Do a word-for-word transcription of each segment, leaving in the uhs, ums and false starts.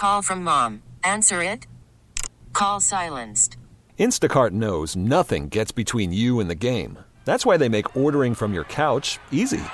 call from mom. Answer it. Call silenced. Instacart knows nothing gets between you and the game. That's why they make ordering from your couch easy.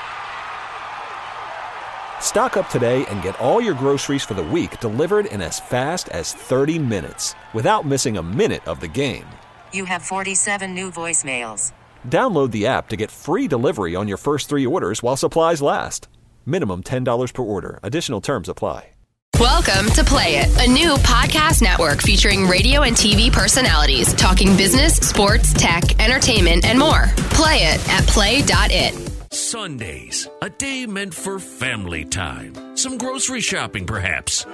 Stock up today and get all your groceries for the week delivered in as fast as thirty minutes without missing a minute of the game. You have forty-seven new voicemails. Download the app to get free delivery on your first three orders while supplies last. Minimum ten dollars per order. Additional terms apply. Welcome to Play It, a new podcast network featuring radio and T V personalities talking business, sports, tech, entertainment, and more. Play it at play dot it. Sundays, a day meant for family time. Some grocery shopping, perhaps.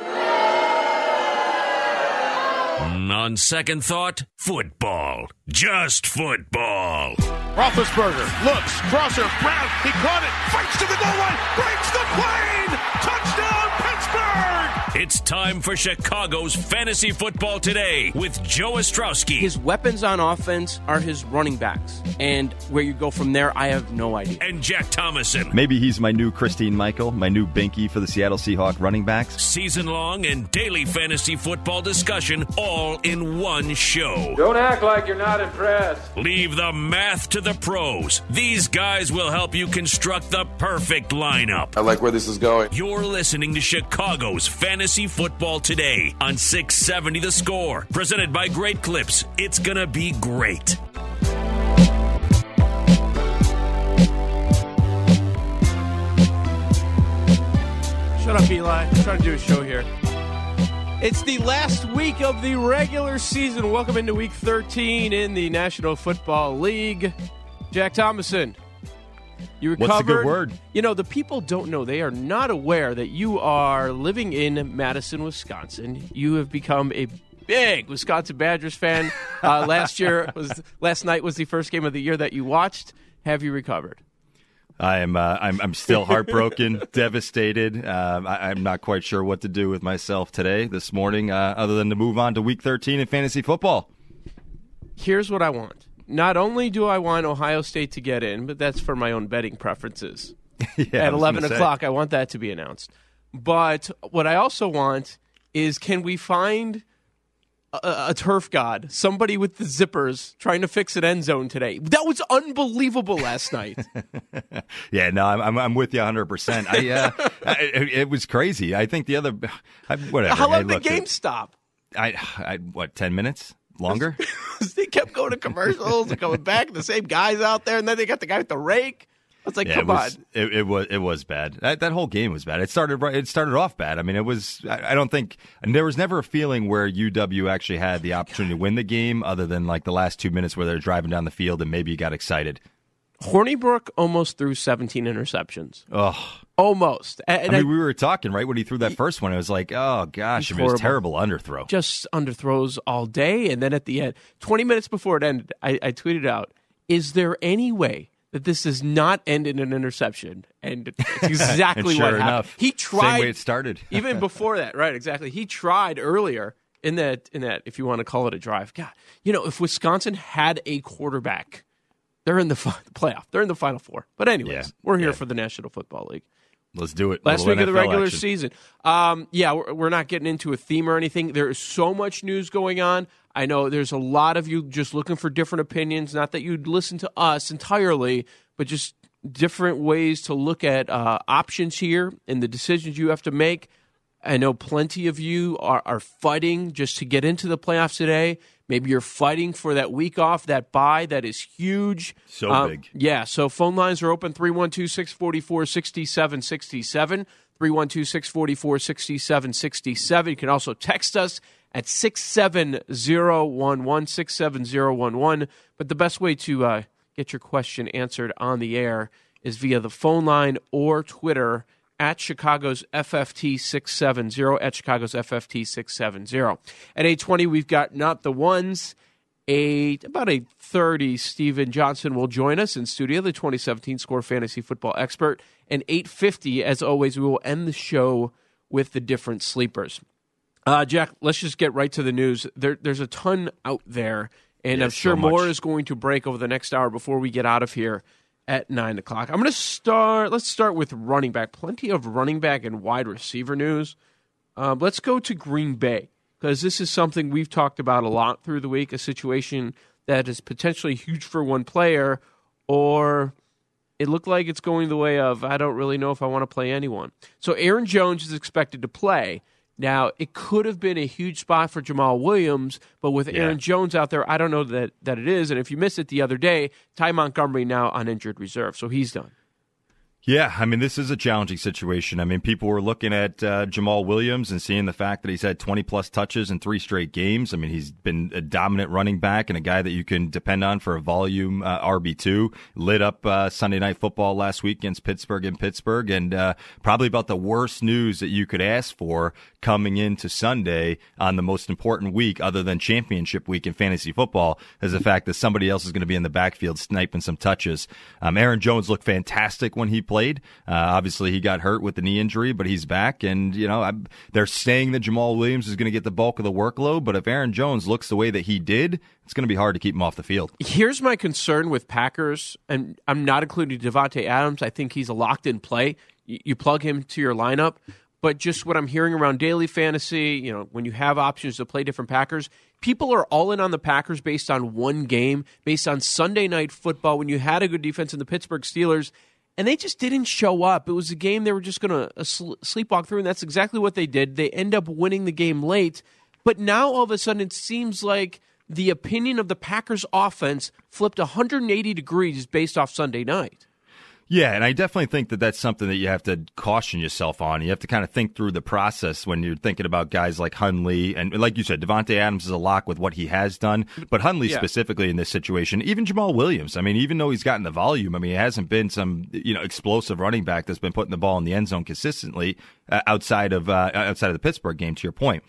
On second thought, football. Just football. Roethlisberger looks, crosser, Brown, he caught it, fights to the goal line, breaks the plane, touchdown Pittsburgh! It's time for Chicago's Fantasy Football Today with Joe Ostrowski. His weapons on offense are his running backs, and where you go from there, I have no idea. And Jack Thomason. Maybe he's my new Christine Michael, my new Binky for the Seattle Seahawks running backs. Season-long and daily fantasy football discussion all in one show. Don't act like you're not impressed. Leave the math to the pros. These guys will help you construct the perfect lineup. I like where this is going. You're listening to Chicago's Fantasy Football Today on six seventy The Score. Presented by Great Clips. It's gonna be great. Shut up, Eli. I'm trying to do a show here. It's the last week of the regular season. Welcome into week thirteen in the National Football League. Jack Thomason, you recovered. What's the good word? You know, the people don't know. They are not aware that you are living in Madison, Wisconsin. You have become a big Wisconsin Badgers fan. Uh, last year was last night was the first game of the year that you watched. Have you recovered? I am. Uh, I'm. I'm still heartbroken, devastated. Um, I, I'm not quite sure what to do with myself today, this morning, uh, other than to move on to Week thirteen in fantasy football. Here's what I want. Not only do I want Ohio State to get in, but that's for my own betting preferences. yeah, At eleven o'clock, I want that to be announced. But what I also want is, can we find a, a turf god, somebody with the zippers trying to fix an end zone today? That was unbelievable last night. yeah, no, I'm, I'm I'm with you one hundred percent. I, uh, I it, it was crazy. I think the other, I, whatever. How long hey, did look, the game stop? I, I what ten minutes longer? They kept going to commercials and coming back. The same guys out there, and then they got the guy with the rake. I was like, yeah, come it was, on. It, it was it was bad. That, that whole game was bad. It started right. It started off bad. I mean, it was. I, I don't think. And there was never a feeling where U W actually had the opportunity to win the game, other than like the last two minutes where they're driving down the field and maybe you got excited. Hornibrook almost threw seventeen interceptions. Oh, almost. And I mean, I, we were talking right when he threw that first one. It was like, oh gosh, I mean, it was terrible underthrow. Just underthrows all day, and then at the end, twenty minutes before it ended, I, I tweeted out, "Is there any way that this does not end in an interception?" And it's exactly and sure what enough, happened. He tried. Same way it started. Even before that, right? Exactly. He tried earlier in that. In that, if you want to call it a drive, God, you know, if Wisconsin had a quarterback. They're in the fi- playoff. They're in the Final Four. But anyways, yeah, we're here yeah. for the National Football League. Let's do it. Last week N F L of the regular action. season. Um, yeah, we're, we're not getting into a theme or anything. There is so much news going on. I know there's a lot of you just looking for different opinions. Not that you'd listen to us entirely, but just different ways to look at uh, options here and the decisions you have to make. I know plenty of you are, are fighting just to get into the playoffs today. Maybe you're fighting for that week off, that bye that is huge. So um, big. Yeah, so phone lines are open, three one two, six four four, six seven six seven, three one two, six four four, six seven six seven. You can also text us at six seven zero one one, six seven zero one one. But the best way to uh, get your question answered on the air is via the phone line or Twitter at Chicago's F F T six seven zero, at Chicago's F F T six seven zero. At eight twenty, we've got Not the Ones. Eight, about eight thirty, Steven Johnson will join us in studio, the twenty seventeen Score Fantasy Football expert. And eight fifty, as always, we will end the show with the different sleepers. Uh, Jack, let's just get right to the news. There, there's a ton out there, and yeah, I'm sure so more much. is going to break over the next hour before we get out of here at nine o'clock. I'm going to start, let's start with running back. Plenty of running back and wide receiver news. Um, let's go to Green Bay, because this is something we've talked about a lot through the week, a situation that is potentially huge for one player, or it looked like it's going the way of, I don't really know if I want to play anyone. So Aaron Jones is expected to play. Now, it could have been a huge spot for Jamal Williams, but with yeah. Aaron Jones out there, I don't know that, that it is. And if you missed it the other day, Ty Montgomery now on injured reserve, so he's done. Yeah, I mean, this is a challenging situation. I mean, people were looking at uh, Jamal Williams and seeing the fact that he's had twenty-plus touches in three straight games. I mean, he's been a dominant running back and a guy that you can depend on for a volume uh, R B two. Lit up uh, Sunday Night Football last week against Pittsburgh in Pittsburgh, and uh, probably about the worst news that you could ask for coming into Sunday on the most important week other than championship week in fantasy football is the fact that somebody else is going to be in the backfield sniping some touches. Um, Aaron Jones looked fantastic when he played. Uh, obviously, he got hurt with the knee injury, but he's back. And, you know, I'm, they're saying that Jamal Williams is going to get the bulk of the workload. But if Aaron Jones looks the way that he did, it's going to be hard to keep him off the field. Here's my concern with Packers, and I'm not including Devontae Adams. I think he's a locked-in play. You, you plug him to your lineup. But just what I'm hearing around daily fantasy, you know, when you have options to play different Packers, people are all in on the Packers based on one game, based on Sunday Night Football when you had a good defense in the Pittsburgh Steelers. And they just didn't show up. It was a game they were just going to uh, sleepwalk through, and that's exactly what they did. They end up winning the game late. But now all of a sudden it seems like the opinion of the Packers offense flipped one hundred eighty degrees based off Sunday night. Yeah, and I definitely think that that's something that you have to caution yourself on. You have to kind of think through the process when you're thinking about guys like Hundley. And like you said, Devontae Adams is a lock with what he has done. But Hundley yeah. specifically in this situation, even Jamal Williams, I mean, even though he's gotten the volume, I mean, he hasn't been some you know explosive running back that's been putting the ball in the end zone consistently uh, outside of uh, outside of the Pittsburgh game, to your point.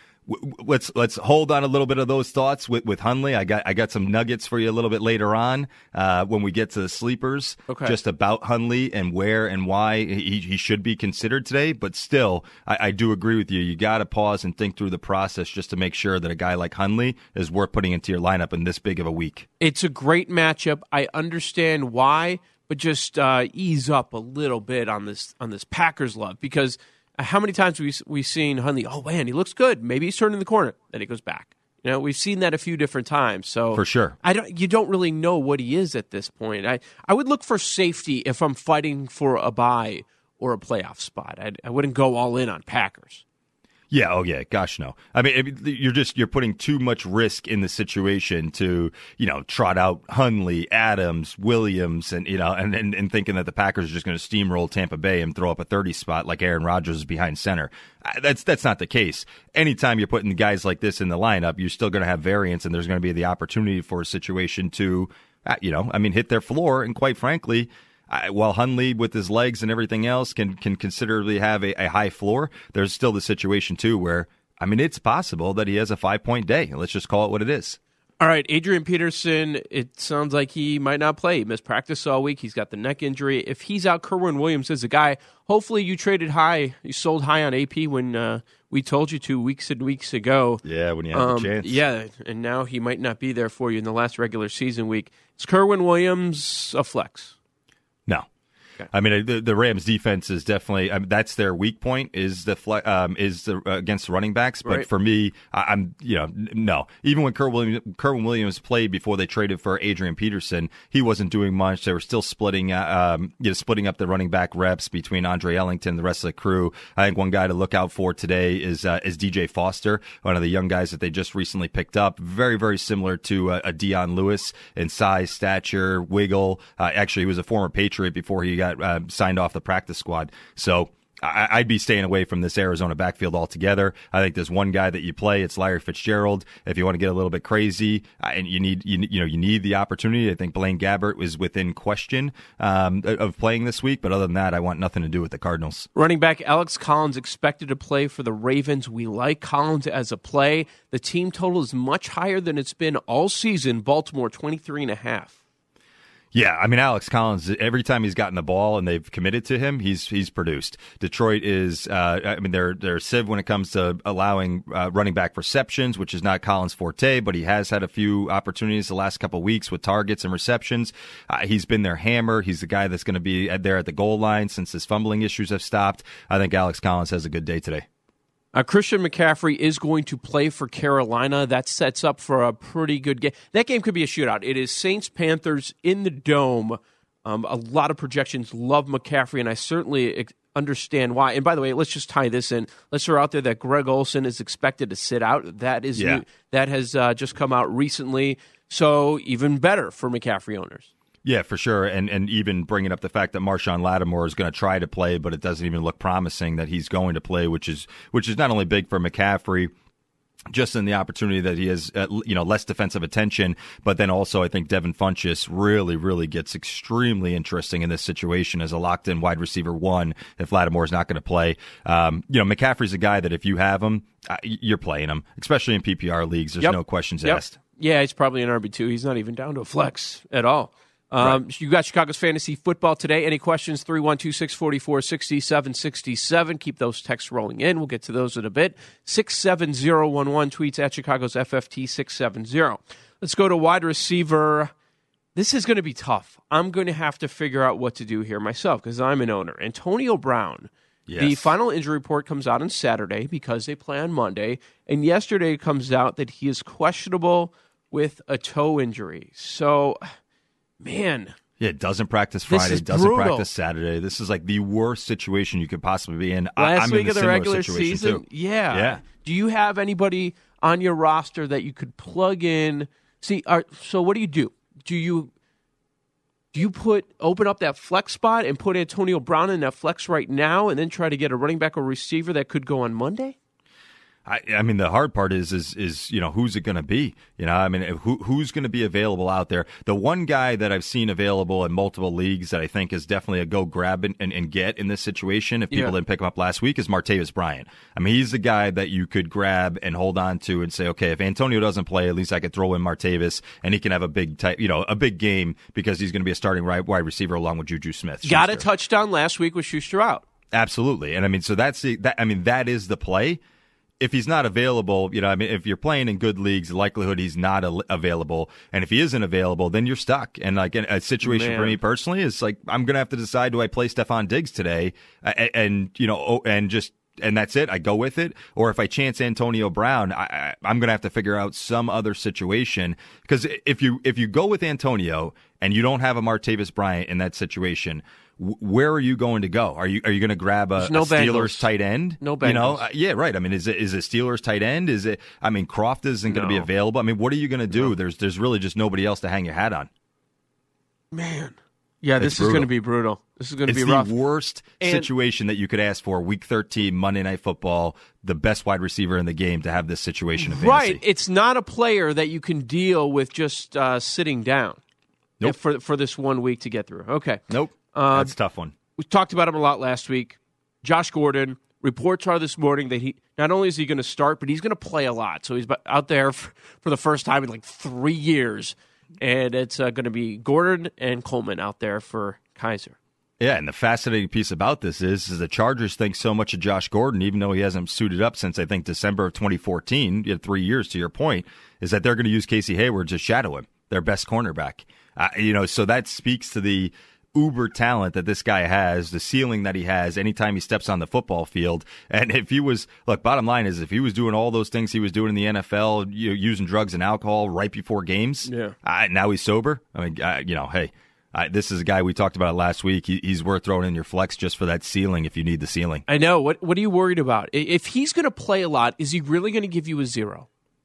Let's let's hold on a little bit of those thoughts with with Hundley. I got I got some nuggets for you a little bit later on uh, when we get to the sleepers, okay. just about Hundley and where and why he he should be considered today. But still, I, I do agree with you. You got to pause and think through the process just to make sure that a guy like Hundley is worth putting into your lineup in this big of a week. It's a great matchup. I understand why, but just uh, ease up a little bit on this on this Packers love, because how many times have we we seen Hundley? Oh man, he looks good. Maybe he's turning the corner. Then he goes back. You know, we've seen that a few different times. So for sure, I don't. You don't really know what he is at this point. I I would look for safety if I'm fighting for a bye or a playoff spot. I I wouldn't go all in on Packers. Yeah, oh yeah, gosh no. I mean, you're just you're putting too much risk in the situation to, you know, trot out Hundley, Adams, Williams, and you know, and, and, and thinking that the Packers are just going to steamroll Tampa Bay and throw up a thirty spot like Aaron Rodgers is behind center. That's that's not the case. Anytime you're putting guys like this in the lineup, you're still going to have variance, and there's going to be the opportunity for a situation to, you know, I mean, hit their floor, and quite frankly, I, while Hundley with his legs and everything else can can considerably have a, a high floor, there's still the situation too where, I mean, it's possible that he has a five-point day. Let's just call it what it is. All right, Adrian Peterson, it sounds like he might not play. He missed practice all week. He's got the neck injury. If he's out, Kerwin Williams is a guy. Hopefully you traded high. You sold high on A P when uh, we told you to weeks and weeks ago. Yeah, when you had um, the chance. Yeah, and now he might not be there for you in the last regular season week. Is Kerwin Williams a flex? No. I mean, the, the Rams' defense is definitely I mean, that's their weak point is the um, is the, uh, against the running backs. But right. for me, I, I'm you know no. Even when Kerwin Williams, Kerwin Williams played before they traded for Adrian Peterson, he wasn't doing much. They were still splitting uh, um, you know splitting up the running back reps between Andre Ellington and the rest of the crew. I think one guy to look out for today is uh, is D J Foster, one of the young guys that they just recently picked up. Very very similar to uh, a Dion Lewis in size, stature, wiggle. Uh, actually, he was a former Patriot before he got Uh, signed off the practice squad. So I, I'd be staying away from this Arizona backfield altogether. I think there's one guy that you play. It's Larry Fitzgerald. If you want to get a little bit crazy uh, and you need you, you know you need the opportunity, I think Blaine Gabbert was within question um, of playing this week. But other than that, I want nothing to do with the Cardinals. Running back Alex Collins expected to play for the Ravens. We like Collins as a play. The team total is much higher than it's been all season. Baltimore twenty-three and a half. Yeah, I mean, Alex Collins, every time he's gotten the ball and they've committed to him, he's he's produced. Detroit is, uh, I mean, they're, they're a sieve when it comes to allowing uh, running back receptions, which is not Collins' forte, but he has had a few opportunities the last couple of weeks with targets and receptions. Uh, he's been their hammer. He's the guy that's going to be there at the goal line since his fumbling issues have stopped. I think Alex Collins has a good day today. Uh, Christian McCaffrey is going to play for Carolina. That sets up for a pretty good game. That game could be a shootout. It is Saints-Panthers in the Dome. Um, a lot of projections love McCaffrey, and I certainly ex- understand why. And by the way, let's just tie this in. Let's throw out there that Greg Olsen is expected to sit out. That is yeah. new, that has uh, just come out recently, so even better for McCaffrey owners. Yeah, for sure. And and even bringing up the fact that Marshawn Lattimore is going to try to play, but it doesn't even look promising that he's going to play, which is which is not only big for McCaffrey, just in the opportunity that he has, uh, you know, less defensive attention, but then also I think Devin Funchess really, really gets extremely interesting in this situation as a locked-in wide receiver one if Lattimore's not going to play. Um, you know, McCaffrey's a guy that if you have him, uh, you're playing him, especially in P P R leagues. There's yep. no questions yep. asked. Yeah, he's probably an R B two. He's not even down to a flex at all. Um, right. You got Chicago's fantasy football today. Any questions? three one two, six four four, six seven six seven. Keep those texts rolling in. We'll get to those in a bit. six seven zero one one tweets at Chicago's F F T six seven zero. Let's go to wide receiver. This is going to be tough. I'm going to have to figure out what to do here myself because I'm an owner. Antonio Brown. Yes. The final injury report comes out on Saturday because they play on Monday. And yesterday it comes out that he is questionable with a toe injury. So... Man. Yeah, doesn't practice Friday, doesn't brutal. practice Saturday. This is like the worst situation you could possibly be in. Last I'm week in a of the similar regular situation season? Too. Yeah. Yeah. Do you have anybody on your roster that you could plug in? See, are, so what do you do? Do you do you put open up that flex spot and put Antonio Brown in that flex right now and then try to get a running back or receiver that could go on Monday? I, I mean, the hard part is, is, is you know, who's it going to be? You know, I mean, who, who's going to be available out there? The one guy that I've seen available in multiple leagues that I think is definitely a go grab and, and, and get in this situation, if people yeah. didn't pick him up last week, is Martavis Bryant. I mean, he's the guy that you could grab and hold on to and say, okay, if Antonio doesn't play, at least I could throw in Martavis and he can have a big type, you know, a big game because he's going to be a starting right wide receiver along with Juju Smith. Got a touchdown last week with Schuster out. Absolutely. And I mean, so that's the, that, I mean, that is the play. If he's not available, you know, I mean, if you're playing in good leagues, the likelihood he's not a- available. And if he isn't available, then you're stuck. And like a situation Man. for me personally is like, I'm going to have to decide, do I play Stephon Diggs today? And, and, you know, and just, and that's it. I go with it. Or if I chance Antonio Brown, I, I, I'm going to have to figure out some other situation. Because if you, if you go with Antonio and you don't have a Martavis Bryant in that situation, where are you going to go? Are you are you going to grab a, no a Steelers Bengals. tight end? No Bengals. You know, uh, yeah, right. I mean, is it is it Steelers tight end? Is it? I mean, Croft isn't going to no. be available. I mean, what are you going to do? No. There's there's really just nobody else to hang your hat on. Man, yeah, this It's is going brutal. to be brutal. This is going to be It's rough. the worst And- situation that you could ask for. Week thirteen, Monday Night Football, the best wide receiver in the game to have this situation of Right. fantasy. It's not a player that you can deal with just uh, sitting down. Nope. For for this one week to get through. Okay. Nope. Uh, That's a tough one. We talked about him a lot last week. Josh Gordon, reports are this morning that he not only is he going to start, but he's going to play a lot. So he's out there for, for the first time in like three years. And it's uh, going to be Gordon and Coleman out there for Kaiser. Yeah, and the fascinating piece about this is, is the Chargers think so much of Josh Gordon, even though he hasn't suited up since, I think, December of twenty fourteen, you had three years to your point, is that they're going to use Casey Hayward to shadow him, their best cornerback. Uh, you know, so that speaks to the uber talent that this guy has, the ceiling that he has anytime he steps on the football field. And if he was, look, bottom line is if he was doing all those things he was doing in the N F L, you know, using drugs and alcohol right before games, yeah. uh, now he's sober. I mean, uh, you know, hey, uh, this is a guy we talked about last week. He, he's worth throwing in your flex just for that ceiling if you need the ceiling. I know. What What are you worried about? If he's going to play a lot, is he really going to give you a zero?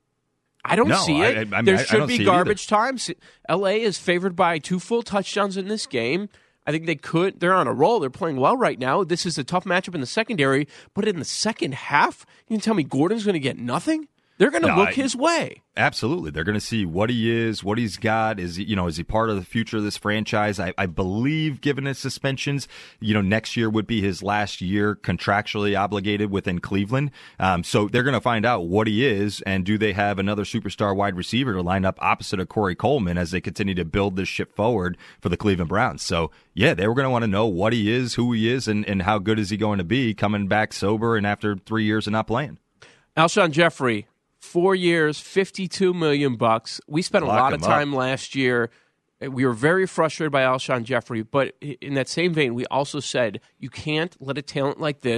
I don't no, see it. I, I mean, there I, should I be see garbage time. L A is favored by two full touchdowns in this game. I think they could. They're on a roll. They're playing well right now. This is a tough matchup in the secondary. But in the second half, you can tell me Gordon's going to get nothing? They're going to no, look I, his way. Absolutely. They're going to see what he is, what he's got. Is he, you know, is he part of the future of this franchise? I, I believe, given his suspensions, you know, next year would be his last year contractually obligated within Cleveland. Um, so they're going to find out what he is, and do they have another superstar wide receiver to line up opposite of Corey Coleman as they continue to build this ship forward for the Cleveland Browns. So, yeah, they were going to want to know what he is, who he is, and, and how good is he going to be coming back sober and after three years of not playing. Alshon Jeffrey. Four years, fifty-two million bucks. We spent a Lock lot of him time up. last year. We were very frustrated by Alshon Jeffrey, but in that same vein, we also said you can't let a talent like this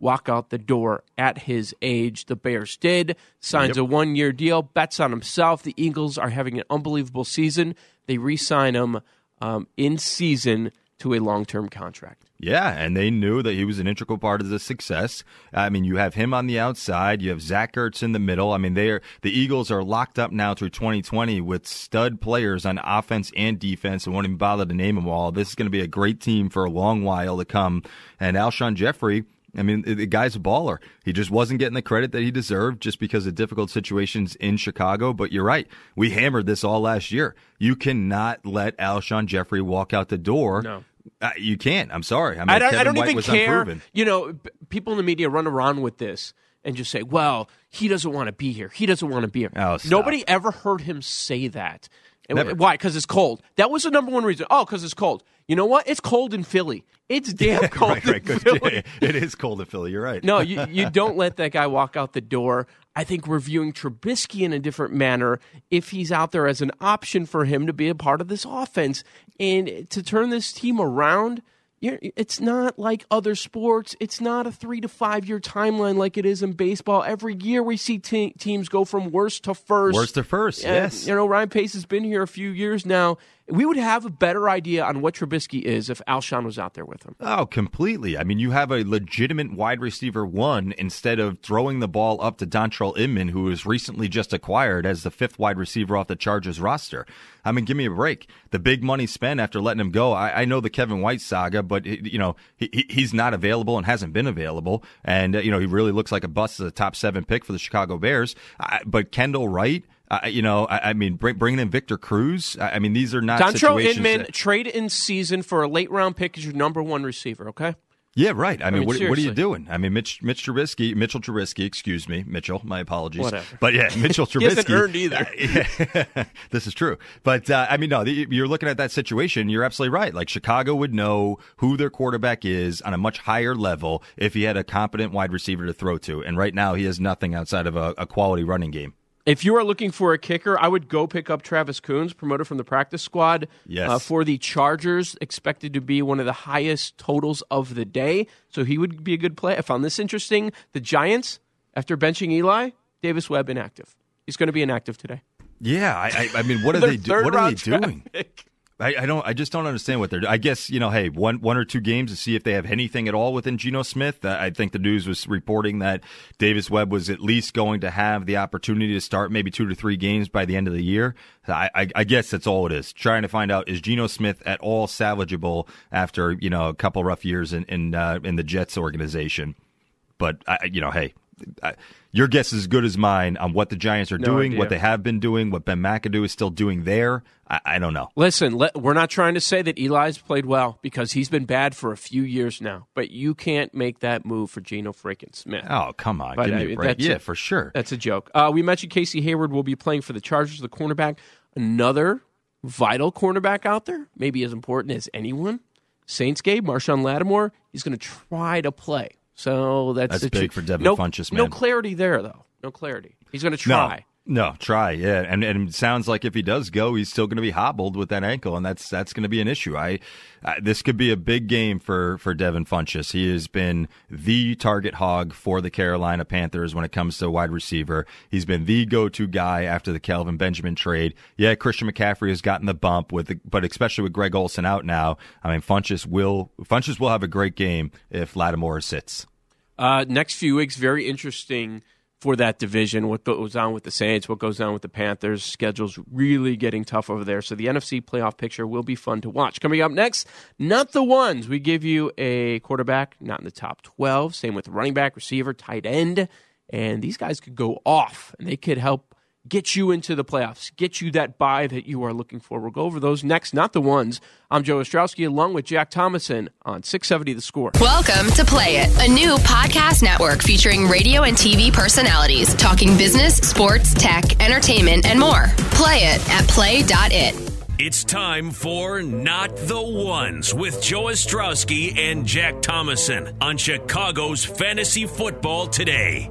walk out the door at his age. The Bears did. Signs Yep. a one-year deal, bets on himself. The Eagles are having an unbelievable season. They re-sign him um, in season to a long-term contract. Yeah, and they knew that he was an integral part of the success. I mean, you have him on the outside. You have Zach Ertz in the middle. I mean, they are the Eagles are locked up now through twenty twenty with stud players on offense and defense. I won't even bother to name them all. This is going to be a great team for a long while to come. And Alshon Jeffrey, I mean, the guy's a baller. He just wasn't getting the credit that he deserved just because of difficult situations in Chicago. But you're right. We hammered this all last year. You cannot let Alshon Jeffrey walk out the door. No. Uh, you can't. I'm sorry. I mean, I don't, Kevin I don't White even was care. unproven. You know, p- people in the media run around with this and just say, well, he doesn't want to be here. He doesn't want to be here. Oh, stop. Nobody ever heard him say that. And Never. Why? Because it's cold. That was the number one reason. Oh, because it's cold. You know what? It's cold in Philly. It's damn cold right, right, in good. Philly. It is cold in Philly. You're right. No, you, you don't let that guy walk out the door. I think we're viewing Trubisky in a different manner if he's out there as an option for him to be a part of this offense. And to turn this team around, you're, it's not like other sports. It's not a three to five year timeline like it is in baseball. Every year we see te- teams go from worst to first. Worst to first, Uh, yes. You know, Ryan Pace has been here a few years now. We would have a better idea on what Trubisky is if Alshon was out there with him. Oh, completely. I mean, you have a legitimate wide receiver one instead of throwing the ball up to Dontrell Inman, who was recently just acquired as the fifth wide receiver off the Chargers roster. I mean, give me a break. The big money spent after letting him go. I, I know the Kevin White saga, but you know he, he's not available and hasn't been available, and uh, you know he really looks like a bust as a top seven pick for the Chicago Bears. I, but Kendall Wright. Uh, you know, I, I mean, bring, bringing in Victor Cruz. I, I mean, these are not Dontrell situations. Inman, that, trade in season for a late round pick as your number one receiver, okay? Yeah, right. I, I mean, mean, what, what are you seriously. doing? I mean, Mitch, Mitch Trubisky, Mitchell Trubisky, excuse me, Mitchell. My apologies. Whatever. But yeah, Mitchell Trubisky. He hasn't earned either. Yeah, this is true. But uh, I mean, no, the, you're looking at that situation. You're absolutely right. Like Chicago would know who their quarterback is on a much higher level if he had a competent wide receiver to throw to. And right now, he has nothing outside of a, a quality running game. If you are looking for a kicker, I would go pick up Travis Coons, promoted from the practice squad Yes. uh, for the Chargers, expected to be one of the highest totals of the day. So he would be a good play. I found this interesting. The Giants, after benching Eli, Davis Webb inactive. He's going to be inactive today. Yeah, I, I, I mean, what are Their they do? What are they third-round doing? draft pick. I, I don't. I just don't understand what they're doing. I guess, you know, hey, one one or two games to see if they have anything at all within Geno Smith. Uh, I think the news was reporting that Davis Webb was at least going to have the opportunity to start maybe two to three games by the end of the year. I, I, I guess that's all it is. Trying to find out, is Geno Smith at all salvageable after, you know, a couple rough years in in, uh, in the Jets organization? But I, you know, hey. I, your guess is as good as mine on what the Giants are No doing, idea. what they have been doing, what Ben McAdoo is still doing there. I, I don't know. Listen, let, we're not trying to say that Eli's played well because he's been bad for a few years now. But you can't make that move for Geno freaking Smith. Oh, come on. But, Give uh, me a break. that's Yeah, a- for sure. That's a joke. Uh, we mentioned Casey Hayward will be playing for the Chargers, the cornerback. Another vital cornerback out there, maybe as important as anyone. Saints Gabe, Marshawn Lattimore, he's going to try to play. So that's, That's the big tr- for Devin no, Funchess, No man. clarity there, though. No clarity. He's going to try. No, no, try, yeah. And and it sounds like if he does go, he's still going to be hobbled with that ankle, and that's that's going to be an issue. I uh, this could be a big game for, for Devin Funchess. He has been the target hog for the Carolina Panthers when it comes to wide receiver. He's been the go-to guy after the Kelvin Benjamin trade. Yeah, Christian McCaffrey has gotten the bump, with, the, but especially with Greg Olsen out now, I mean, Funchess will Funchess will have a great game if Lattimore sits. Uh, next few weeks, very interesting for that division. What goes on with the Saints, what goes on with the Panthers. Schedule's really getting tough over there. So the N F C playoff picture will be fun to watch. Coming up next, not the ones. We give you a quarterback, not in the top twelve. Same with running back, receiver, tight end. And these guys could go off, and they could help get you into the playoffs, get you that bye that you are looking for. We'll go over those next, not the ones. I'm Joe Ostrowski along with Jack Thomason on six seventy The Score. Welcome to Play It, a new podcast network featuring radio and T V personalities talking business, sports, tech, entertainment, and more. Play it at play dot it. It's time for Not the Ones with Joe Ostrowski and Jack Thomason on Chicago's Fantasy Football Today.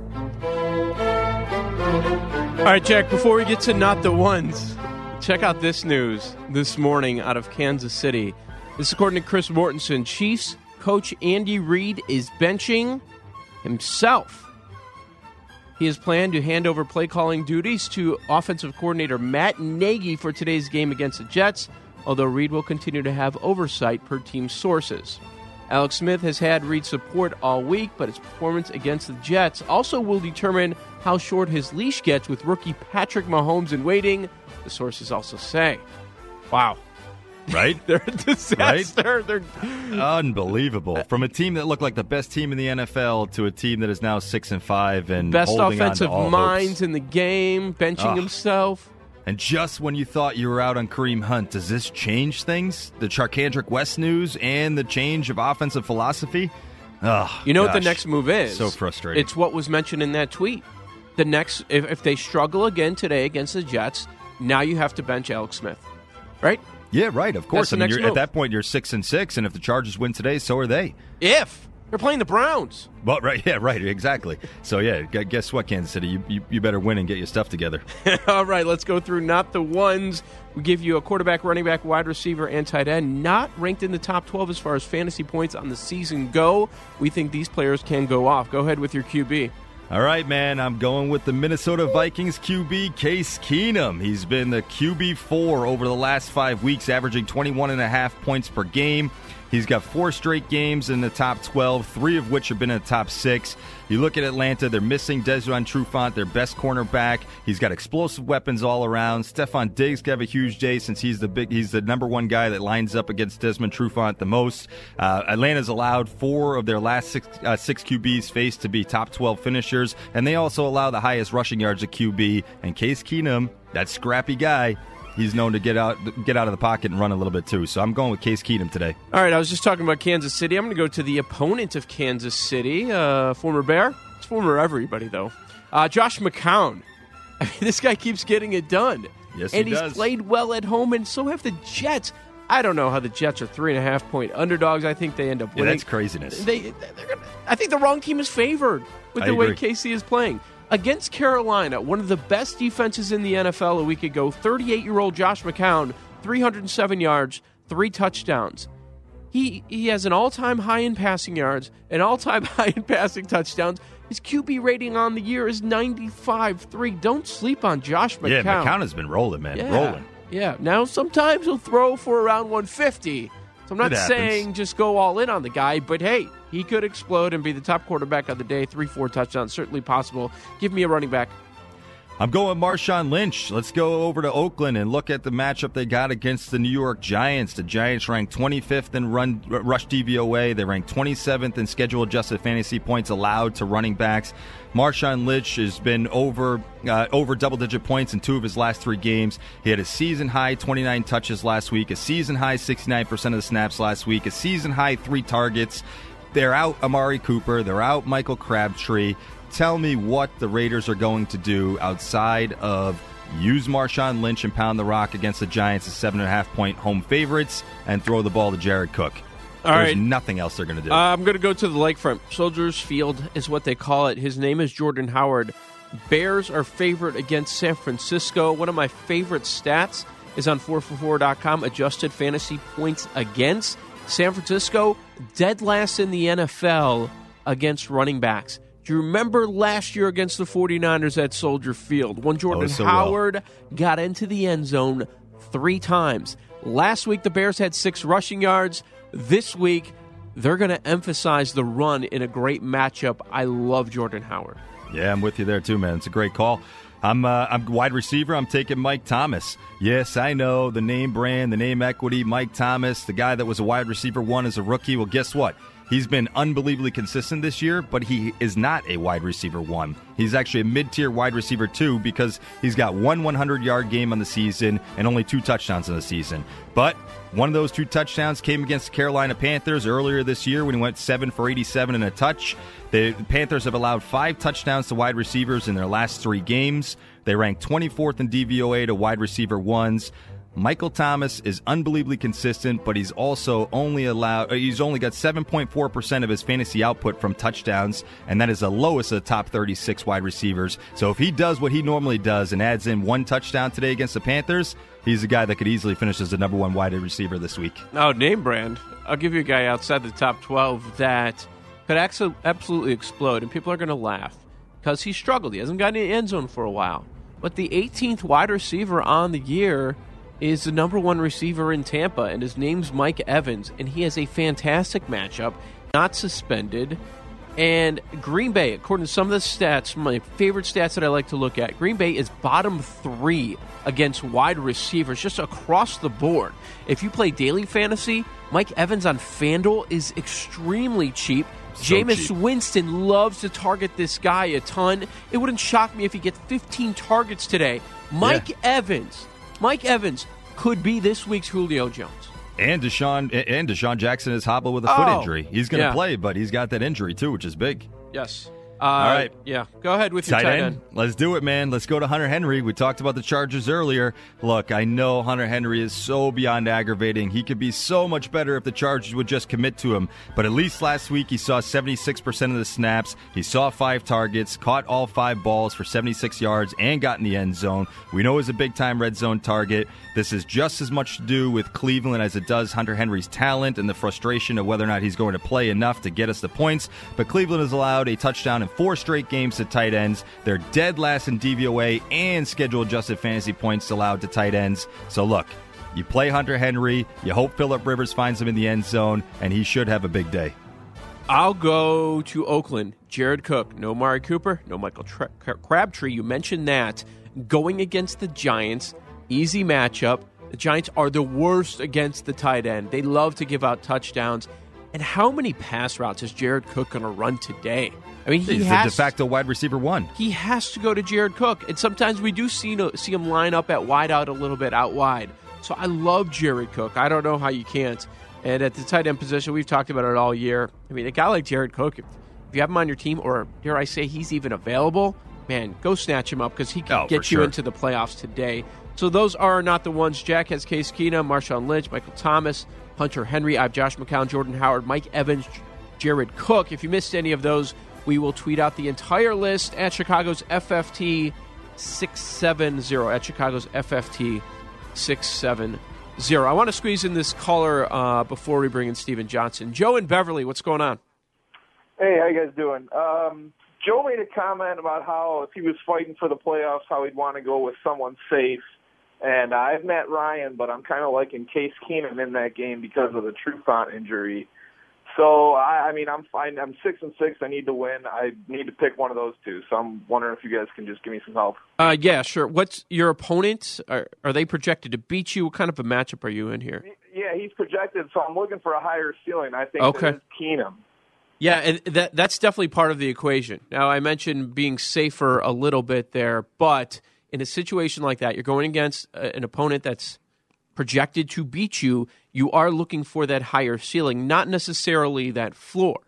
All right, Jack, before we get to Not the Ones, check out this news this morning out of Kansas City. This is according to Chris Mortensen. Chiefs coach Andy Reid is benching himself. He has planned to hand over play-calling duties to offensive coordinator Matt Nagy for today's game against the Jets, although Reid will continue to have oversight per team sources. Alex Smith has had Reid's support all week, but his performance against the Jets also will determine how short his leash gets with rookie Patrick Mahomes in waiting, the sources also say. Wow. Right? They're a disaster. Right? They're unbelievable. From a team that looked like the best team in the N F L to a team that is now six and five and best holding offensive on to all minds hopes. in the game, benching Ugh. himself. And just when you thought you were out on Kareem Hunt, does this change things? The Charkandrick West news and the change of offensive philosophy? Oh, you know gosh. what the next move is? So frustrating. It's what was mentioned in that tweet. The next, if, if they struggle again today against the Jets, now you have to bench Alex Smith, right? Yeah, right. Of course. That's the I mean, next you're, move. at that point, you're six and six, and if the Chargers win today, so are they. If they're playing the Browns. Well, right. Yeah, right. Exactly. So yeah, gu- guess what, Kansas City? You, you you better win and get your stuff together. All right, let's go through not the ones. We give you a quarterback, running back, wide receiver, and tight end, not ranked in the top twelve as far as fantasy points on the season go. We think these players can go off. Go ahead with your Q B. All right, man, I'm going with the Minnesota Vikings Q B, Case Keenum. He's been the Q B four over the last five weeks, averaging twenty-one and a half points per game. He's got four straight games in the top twelve, three of which have been in the top six. You look at Atlanta, they're missing Deshaun Trufant, their best cornerback. He's got explosive weapons all around. Stephon Diggs could have a huge day since he's the big, he's the number one guy that lines up against Desmond Trufant the most. Uh, Atlanta's allowed four of their last six, uh, six Q Bs faced to be top twelve finishers, and they also allow the highest rushing yards of Q B. And Case Keenum, that scrappy guy, he's known to get out get out of the pocket and run a little bit too. So I'm going with Case Keenum today. All right, I was just talking about Kansas City. I'm going to go to the opponent of Kansas City, uh, former Bear. It's former everybody, though. Uh, Josh McCown. I mean, this guy keeps getting it done. Yes, and he he's does. played well at home, and so have the Jets. I don't know how the Jets are three and a half point underdogs. I think they end up Yeah, winning. that's craziness. They, they're gonna, I think the wrong team is favored with I the way agree. K C is playing. Against Carolina, one of the best defenses in the N F L a week ago, thirty-eight-year-old Josh McCown, three hundred seven yards, three touchdowns. He he has an all-time high in passing yards, an all-time high in passing touchdowns. His Q B rating on the year is ninety-five point three. Don't sleep on Josh McCown. Yeah, McCown has been rolling, man. Yeah. Rolling. Yeah. Now, sometimes he'll throw for around one fifty. So I'm not It happens. saying just go all in on the guy, but hey, he could explode and be the top quarterback of the day. Three, four touchdowns, certainly possible. Give me a running back. I'm going Marshawn Lynch. Let's go over to Oakland and look at the matchup they got against the New York Giants. The Giants ranked twenty-fifth in run r- rush D V O A. They ranked twenty-seventh in schedule-adjusted fantasy points allowed to running backs. Marshawn Lynch has been over uh, over double-digit points in two of his last three games. He had a season-high twenty-nine touches last week, a season-high sixty-nine percent of the snaps last week, a season-high three targets. They're out Amari Cooper. They're out Michael Crabtree. Tell me what the Raiders are going to do outside of use Marshawn Lynch and pound the rock against the Giants as seven and a half point home favorites and throw the ball to Jared Cook. All There's right. nothing else they're going to do. Uh, I'm going to go to the lakefront. Soldiers Field is what they call it. His name is Jordan Howard. Bears are favored against San Francisco. One of my favorite stats is on four for four dot com, adjusted fantasy points against. San Francisco, dead last in the N F L against running backs. Do you remember last year against the 49ers at Soldier Field when Jordan Oh, so Howard well. got into the end zone three times? Last week, the Bears had six rushing yards. This week, they're going to emphasize the run in a great matchup. I love Jordan Howard. Yeah, I'm with you there too, man. It's a great call. I'm uh, I'm wide receiver. I'm taking Mike Thomas. Yes, I know the name brand, the name equity. Mike Thomas, the guy that was a wide receiver one as a rookie. Well, guess what? He's been unbelievably consistent this year, but he is not a wide receiver one. He's actually a mid-tier wide receiver two because he's got one hundred-yard game on the season and only two touchdowns on the season. But one of those two touchdowns came against the Carolina Panthers earlier this year when he went seven for eighty-seven and a touch. The Panthers have allowed five touchdowns to wide receivers in their last three games. They rank twenty-fourth in D V O A to wide receiver ones. Michael Thomas is unbelievably consistent, but he's also only allowed, he's only got seven point four percent of his fantasy output from touchdowns, and that is the lowest of the top thirty-six wide receivers. So if he does what he normally does and adds in one touchdown today against the Panthers, he's a guy that could easily finish as the number one wide receiver this week. Oh, name brand. I'll give you a guy outside the top twelve that could absolutely explode, and people are going to laugh because he struggled. He hasn't gotten in the end zone for a while. But the eighteenth wide receiver on the year is the number one receiver in Tampa, and his name's Mike Evans, and he has a fantastic matchup, not suspended. And Green Bay, according to some of the stats, my favorite stats that I like to look at, Green Bay is bottom three against wide receivers just across the board. If you play daily fantasy, Mike Evans on FanDuel is extremely cheap. So Jameis cheap. Winston loves to target this guy a ton. It wouldn't shock me if he gets fifteen targets today. Mike yeah. Evans, Mike Evans could be this week's Julio Jones. And Deshaun and Deshaun Jackson is hobbled with a oh, foot injury. He's going to yeah. play, but he's got that injury too, which is big. Yes. Uh, All right. Yeah. Go ahead with your tight, tight end. end. Let's do it, man. Let's go to Hunter Henry. We talked about the Chargers earlier. Look, I know Hunter Henry is so beyond aggravating. He could be so much better if the Chargers would just commit to him. But at least last week he saw seventy-six percent of the snaps. He saw five targets, caught all five balls for seventy-six yards, and got in the end zone. We know he's a big-time red zone target. This is just as much to do with Cleveland as it does Hunter Henry's talent and the frustration of whether or not he's going to play enough to get us the points. But Cleveland has allowed a touchdown in four straight games to tight ends. They're dead last in D V O A and schedule adjusted fantasy points allowed to tight ends. So look, you play Hunter Henry, you hope Phillip Rivers finds him in the end zone, and he should have a big day. I'll go to Oakland. Jared Cook. No Mari Cooper, no Michael Tra- Crabtree. You mentioned that. Going against the Giants, easy matchup. The Giants are the worst against the tight end. They love to give out touchdowns. And how many pass routes is Jared Cook going to run today? I mean, he He's has the de facto wide receiver one. He has to go to Jared Cook. And sometimes we do see, see him line up at wide out a little bit out wide. So I love Jared Cook. I don't know how you can't. And at the tight end position, we've talked about it all year. I mean, a guy like Jared Cook, if, if you have him on your team, or dare I say he's even available, man, go snatch him up because he can oh, get you sure. into the playoffs today. So those are not the ones. Jack has Case Keenum, Marshawn Lynch, Michael Thomas, Hunter Henry. I have Josh McCown, Jordan Howard, Mike Evans, Jared Cook. If you missed any of those, we will tweet out the entire list at Chicago's F F T six seven zero. At Chicago's F F T six seven zero. I want to squeeze in this caller uh, before we bring in Steven Johnson. Joe in Beverly, what's going on? Hey, how you guys doing? Um, Joe made a comment about how if he was fighting for the playoffs, how he'd want to go with someone safe. And I have Matt Ryan, but I'm kind of liking Case Keenum in that game because of the Trufant injury. So, I, I mean, I'm fine. I'm six and six. I need to win. I need to pick one of those two. So I'm wondering if you guys can just give me some help. Uh, yeah, sure. What's your opponent? Are, are they projected to beat you? What kind of a matchup are you in here? Yeah, he's projected, so I'm looking for a higher ceiling. I think okay. that is Keenum. Yeah, and that that's definitely part of the equation. Now, I mentioned being safer a little bit there, but in a situation like that, you're going against an opponent that's projected to beat you. You are looking for that higher ceiling, not necessarily that floor.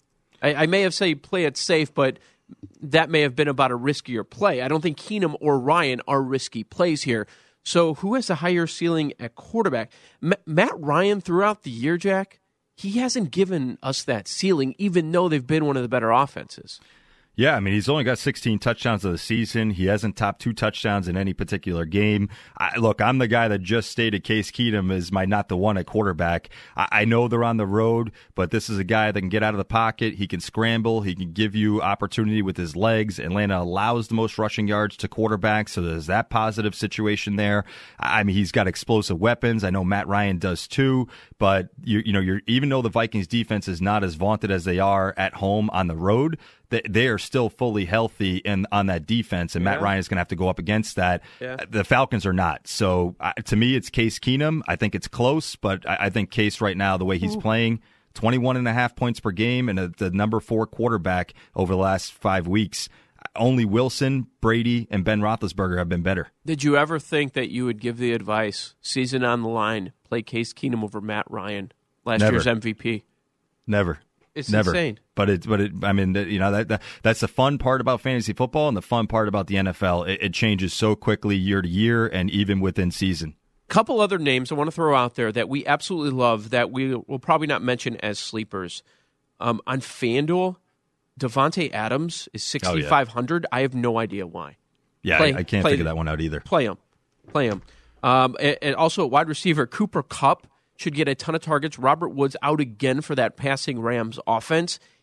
I, I may have said play it safe, but that may have been about a riskier play. I don't think Keenum or Ryan are risky plays here. So who has the higher ceiling at quarterback? M- Matt Ryan throughout the year, Jack, he hasn't given us that ceiling, even though they've been one of the better offenses. Yeah, I mean, he's only got sixteen touchdowns of the season. He hasn't topped two touchdowns in any particular game. I, look, I'm the guy that just stated Case Keenum is my not the one at quarterback. I, I know they're on the road, but this is a guy that can get out of the pocket. He can scramble. He can give you opportunity with his legs. Atlanta allows the most rushing yards to quarterbacks, so there's that positive situation there. I mean, he's got explosive weapons. I know Matt Ryan does too, but you, you know, you're even though the Vikings defense is not as vaunted as they are at home on the road, they are still fully healthy in, on that defense, and yeah. Matt Ryan is going to have to go up against that. Yeah. The Falcons are not. So, uh, to me, it's Case Keenum. I think it's close, but I, I think Case right now, the way he's Ooh. playing, twenty-one and a half points per game, and a, the number four quarterback over the last five weeks. Only Wilson, Brady, and Ben Roethlisberger have been better. Did you ever think that you would give the advice, season on the line, play Case Keenum over Matt Ryan, last Never. year's M V P? Never. It's Never. insane. But it, but it, I mean, you know, that, that that's the fun part about fantasy football and the fun part about the N F L. It, it changes so quickly year to year and even within season. Couple other names I want to throw out there that we absolutely love that we will probably not mention as sleepers. Um, on FanDuel, Devontae Adams is sixty-five hundred. Oh, yeah. I have no idea why. Yeah, play, I, I can't figure that one out either. Play him. Play him. Um, and, and also, wide receiver Cooper Kupp should get a ton of targets. Robert Woods out again for that passing Rams offense.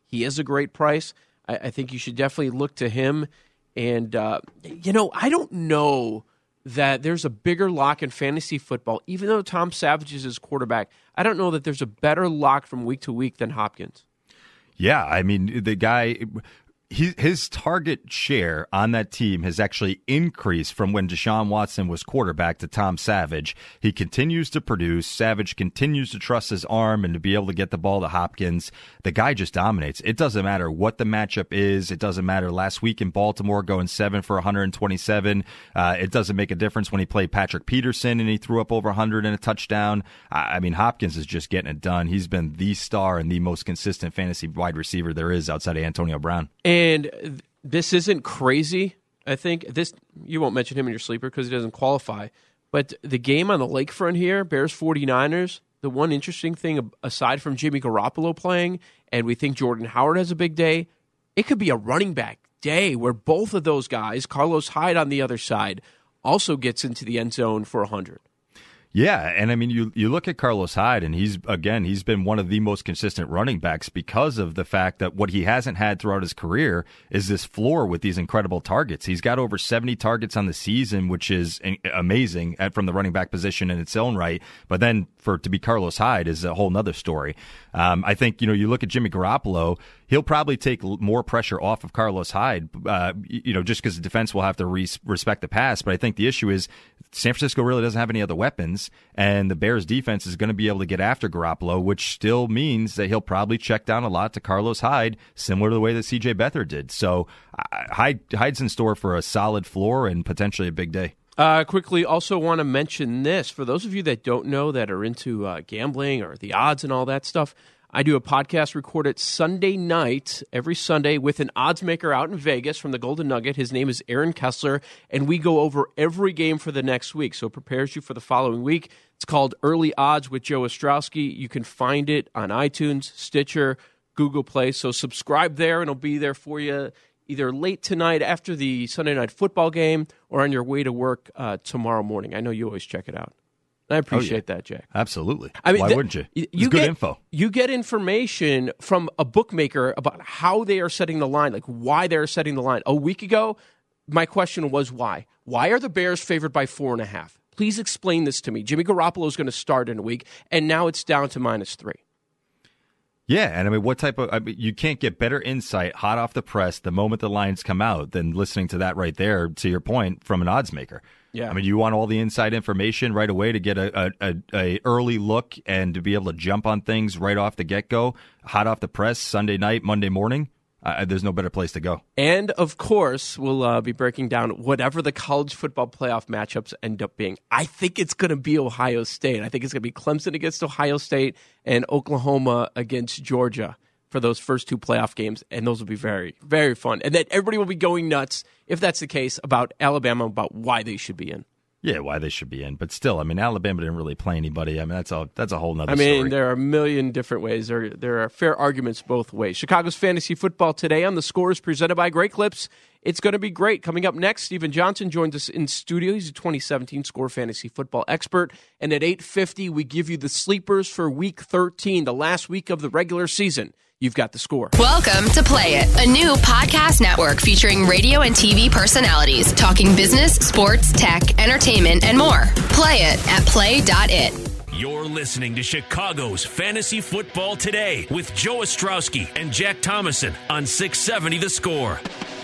he is a great price. I, I think you should definitely look to him. And, uh, you know, I don't know that there's a bigger lock in fantasy football, even though Tom Savage is his quarterback. I don't know that there's a better lock from week to week than Hopkins. Yeah, I mean, the guy, he, his target share on that team has actually increased from when Deshaun Watson was quarterback to Tom Savage. He continues to produce. Savage continues to trust his arm and to be able to get the ball to Hopkins. The guy just dominates. It doesn't matter what the matchup is. It doesn't matter. Last week in Baltimore, going seven for one hundred twenty-seven. Uh, it doesn't make a difference when he played Patrick Peterson and he threw up over one hundred and a touchdown. I mean, Hopkins is just getting it done. He's been the star and the most consistent fantasy wide receiver there is outside of Antonio Brown. And this isn't crazy, I think. This you won't mention him in your sleeper because he doesn't qualify. But the game on the lakefront here, Bears forty-niners, the one interesting thing, aside from Jimmy Garoppolo playing, and we think Jordan Howard has a big day, it could be a running back day where both of those guys, Carlos Hyde on the other side, also gets into the end zone for one hundred. Yeah, and I mean, you you look at Carlos Hyde, and he's, again, he's been one of the most consistent running backs because of the fact that what he hasn't had throughout his career is this floor with these incredible targets. He's got over seventy targets on the season, which is amazing at, from the running back position in its own right. But then for to be Carlos Hyde is a whole nother story. Um, I think, you know, you look at Jimmy Garoppolo, he'll probably take more pressure off of Carlos Hyde, uh, you know, just because the defense will have to re- respect the pass. But I think the issue is San Francisco really doesn't have any other weapons, and the Bears defense is going to be able to get after Garoppolo, which still means that he'll probably check down a lot to Carlos Hyde, similar to the way that C J Beathard did. So uh, Hyde, Hyde's in store for a solid floor and potentially a big day. Uh, quickly, also want to mention this. For those of you that don't know, that are into uh, gambling or the odds and all that stuff, I do a podcast recorded Sunday night, every Sunday, with an odds maker out in Vegas from the Golden Nugget. His name is Aaron Kessler, and we go over every game for the next week, so it prepares you for the following week. It's called Early Odds with Joe Ostrowski. You can find it on iTunes, Stitcher, Google Play, so subscribe there, and it'll be there for you either late tonight after the Sunday night football game or on your way to work uh, tomorrow morning. I know you always check it out. I appreciate oh, yeah. that, Jay. Absolutely. I mean, Why th- wouldn't you? It's you good get, info. You get information from a bookmaker about how they are setting the line, like why they're setting the line. A week ago, my question was why? Why are the Bears favored by four and a half? Please explain this to me. Jimmy Garoppolo is going to start in a week, and now it's down to minus three. Yeah, and I mean, what type of I mean, you can't get better insight hot off the press the moment the lines come out than listening to that right there, to your point, from an odds maker. Yeah. I mean, you want all the inside information right away to get a, a, a early look and to be able to jump on things right off the get-go, hot off the press, Sunday night, Monday morning. Uh, there's no better place to go. And, of course, we'll uh, be breaking down whatever the college football playoff matchups end up being. I think it's going to be Ohio State. I think it's going to be Clemson against Ohio State and Oklahoma against Georgia for those first two playoff games, and those will be very, very fun. And then everybody will be going nuts, if that's the case, about Alabama, about why they should be in. Yeah, why they should be in. But still, I mean, Alabama didn't really play anybody. I mean, that's a, that's a whole nother I mean, story. there are a million different ways. There, there are fair arguments both ways. Chicago's Fantasy Football today on the Score is presented by Great Clips. It's going to be great. Coming up next, Stephen Johnson joins us in studio. He's a twenty seventeen Score Fantasy Football expert. And at eight fifty, we give you the sleepers for Week thirteen, the last week of the regular season. You've got the Score. Welcome to Play It, a new podcast network featuring radio and T V personalities talking business, sports, tech, entertainment, and more. Play it at play dot it. You're listening to Chicago's Fantasy Football Today with Joe Ostrowski and Jack Thomason on six seventy The Score.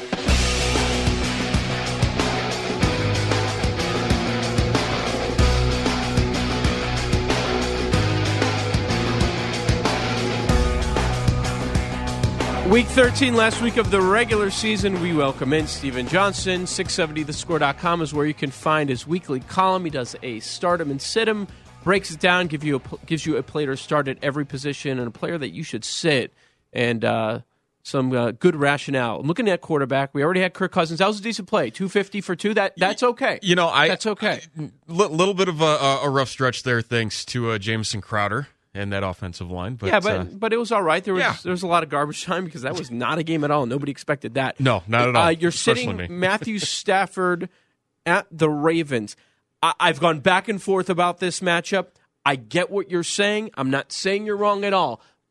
Week thirteen, last week of the regular season, we welcome in Stephen Johnson. six seventy the score dot com is where you can find his weekly column. He does a start him and sit him, breaks it down, give you a, gives you a player to start at every position and a player that you should sit, and uh, some uh, good rationale. I'm looking at quarterback. We already had Kirk Cousins. That was a decent play. two fifty for two. That That's okay. You know, I That's okay. A little bit of a, a rough stretch there thanks to uh, Jamison Crowder and that offensive line. But, yeah, but uh, but it was all right. There was yeah. there was a lot of garbage time because that was not a game at all. Nobody expected that. No, not at all. Uh, you're Especially sitting me. Matthew Stafford at the Ravens. I, I've gone back and forth about this matchup. I get what you're saying. I'm not saying you're wrong at all.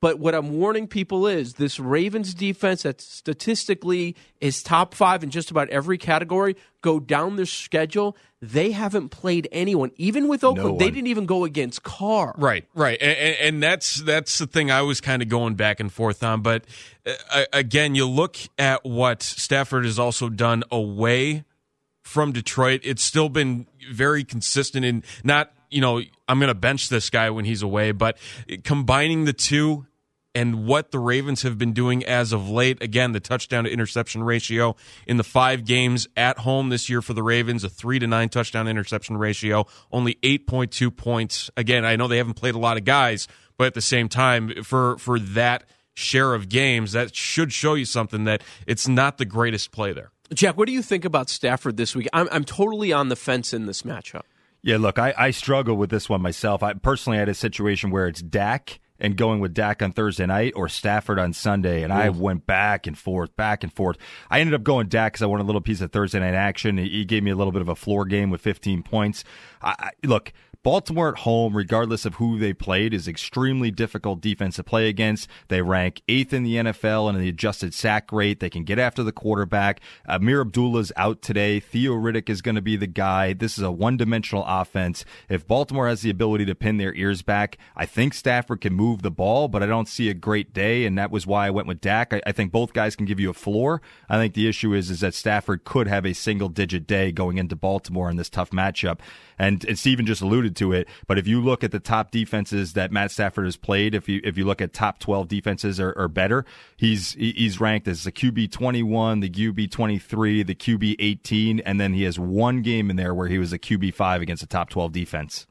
But what I'm warning people is this Ravens defense that statistically is top five in just about every category, go down their schedule. They haven't played anyone. Even with Oakland, No they didn't even go against Carr. Right, right. And, and that's that's the thing I was kind of going back and forth on. But uh, again, you look at what Stafford has also done away from Detroit. It's still been very consistent in not, you know, I'm going to bench this guy when he's away, but combining the two and what the Ravens have been doing as of late, again, the touchdown to interception ratio in the five games at home this year for the Ravens, a three to nine touchdown interception ratio, only eight point two points. Again, I know they haven't played a lot of guys, but at the same time, for, for that share of games, that should show you something that it's not the greatest play there. Jack, what do you think about Stafford this week? I'm, I'm totally on the fence in this matchup. Yeah, look, I, I struggle with this one myself. I personally had a situation where it's Dak and going with Dak on Thursday night or Stafford on Sunday, and Ooh. I went back and forth, back and forth. I ended up going Dak because I wanted a little piece of Thursday night action. He gave me a little bit of a floor game with fifteen points. I, I, look, Baltimore at home, regardless of who they played, is extremely difficult defense to play against. They rank eighth in the N F L in the adjusted sack rate. They can get after the quarterback. Amir Abdullah's out today. Theo Riddick is going to be the guy. This is a one-dimensional offense. If Baltimore has the ability to pin their ears back, I think Stafford can move the ball, but I don't see a great day, and that was why I went with Dak. I, I think both guys can give you a floor. I think the issue is, is that Stafford could have a single-digit day going into Baltimore in this tough matchup. And, and Steven just alluded to it, but if you look at the top defenses that Matt Stafford has played, if you if you look at top twelve defenses or, or better, he's he's ranked as the Q B twenty-one, the Q B twenty-three, the Q B eighteen, and then he has one game in there where he was a Q B five against a top twelve defense.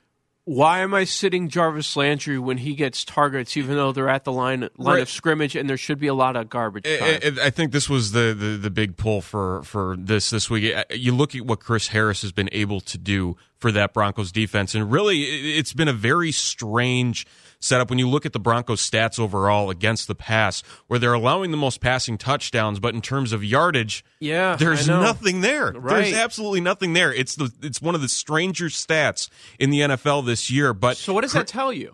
Why am I sitting Jarvis Landry when he gets targets, even though they're at the line line right. of scrimmage and there should be a lot of garbage time? I, I think this was the, the, the big pull for, for this this week. You look at what Chris Harris has been able to do for that Broncos defense, and really it's been a very strange setup when you look at the Broncos stats overall against the pass, where they're allowing the most passing touchdowns, but in terms of yardage, yeah, there's nothing there. Right. There's absolutely nothing there. It's the it's one of the stranger stats in the N F L this year. But so what does that tell you?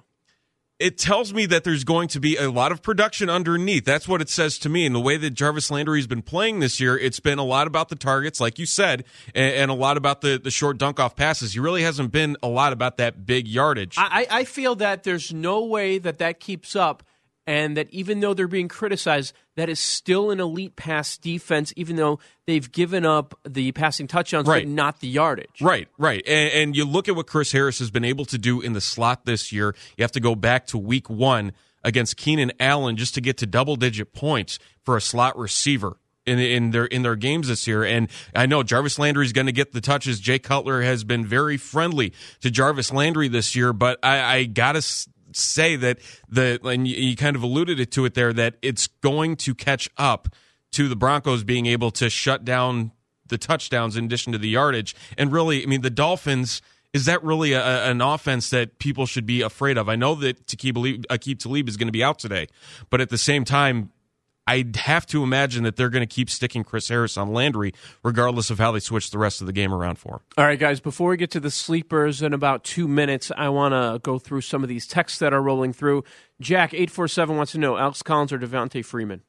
It tells me that there's going to be a lot of production underneath. That's what it says to me. And the way that Jarvis Landry has been playing this year, it's been a lot about the targets, like you said, and, and a lot about the, the short dunk-off passes. He really hasn't been a lot about that big yardage. I, I feel that there's no way that that keeps up, and that even though they're being criticized, that is still an elite pass defense, even though they've given up the passing touchdowns, right. but not the yardage. Right, right. And, and you look at what Chris Harris has been able to do in the slot this year. You have to go back to week one against Keenan Allen just to get to double-digit points for a slot receiver in, in their in their games this year. And I know Jarvis Landry is going to get the touches. Jay Cutler has been very friendly to Jarvis Landry this year, but I, I got to say that the and you kind of alluded to it there, that it's going to catch up to the Broncos being able to shut down the touchdowns in addition to the yardage. And really, I mean, the Dolphins, is that really a, an offense that people should be afraid of? I know that Aqib Talib is going to be out today, but at the same time, I'd have to imagine that they're going to keep sticking Chris Harris on Landry, regardless of how they switch the rest of the game around for him. All right, guys, before we get to the sleepers in about two minutes, I want to go through some of these texts that are rolling through. Jack, eight four seven wants to know, Alex Collins or Devontae Freeman?